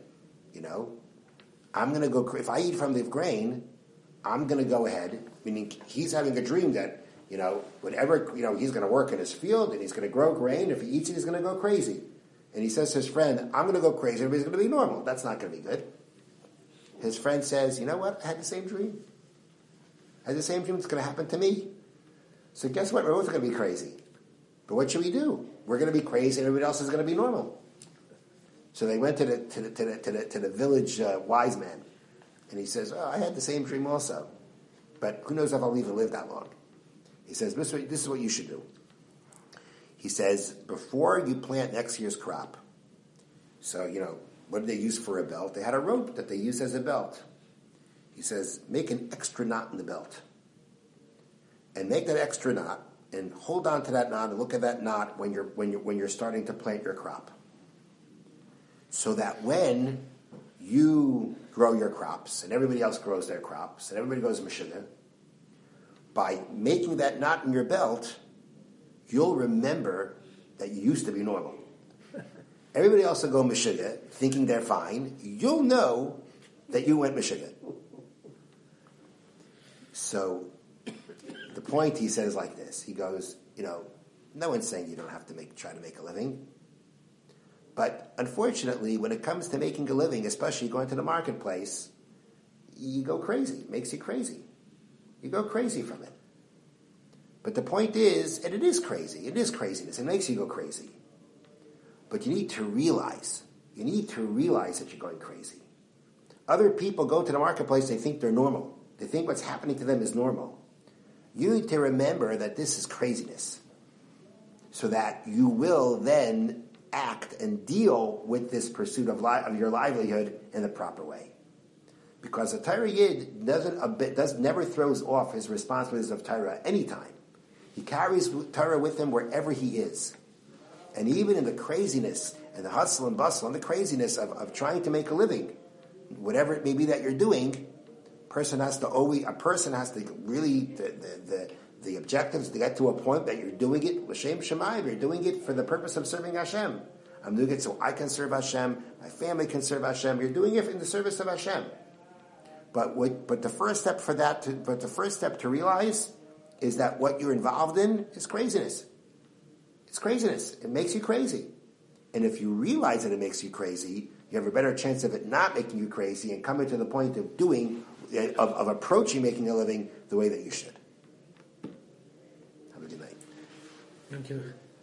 I'm going to go, if I eat from the grain, I'm going to go ahead, meaning he's having a dream that, whatever, he's going to work in his field and he's going to grow grain. If he eats it, he's going to go crazy. And he says to his friend, I'm going to go crazy, everybody's going to be normal. That's not going to be good. His friend says, you know what? I had the same dream. It's going to happen to me. So guess what? We're both going to be crazy. But what should we do? We're going to be crazy, and everybody else is going to be normal. So they went to the village wise man, and he says, I had the same dream also, but who knows if I'll even live that long. He says, this is what you should do. He says, before you plant next year's crop, so, what did they use for a belt? They had a rope that they used as a belt. He says, make an extra knot in the belt. And make that extra knot, and hold on to that knot, and look at that knot when you're starting to plant your crop. So that when you grow your crops, and everybody else grows their crops, and everybody goes Meshiga, by making that knot in your belt, you'll remember that you used to be normal. Everybody else will go Meshuggah, thinking they're fine. You'll know that you went Meshuggah. So the point he says like this. He goes, no one's saying you don't have to try to make a living. But unfortunately, when it comes to making a living, especially going to the marketplace, you go crazy. It makes you crazy. You go crazy from it. But the point is, and it is crazy. It is craziness. It makes you go crazy. But you need to realize that you're going crazy. Other people go to the marketplace, they think they're normal. They think what's happening to them is normal. You need to remember that this is craziness, so that you will then act and deal with this pursuit of your livelihood in the proper way. Because a Torah Yid never throws off his responsibilities of Torah anytime. He carries Torah with him wherever he is. And even in the craziness and the hustle and bustle and the craziness of trying to make a living, whatever it may be that you're doing, a person has to really, the objective is to get to a point that you're doing it l'shem shamayim, you're doing it for the purpose of serving Hashem. I'm doing it so I can serve Hashem, my family can serve Hashem. You're doing it in the service of Hashem. But the first step to realize is that what you're involved in is craziness. It's craziness. It makes you crazy. And if you realize that it makes you crazy, you have a better chance of it not making you crazy and coming to the point of approaching making a living the way that you should. Have a good night. Thank you.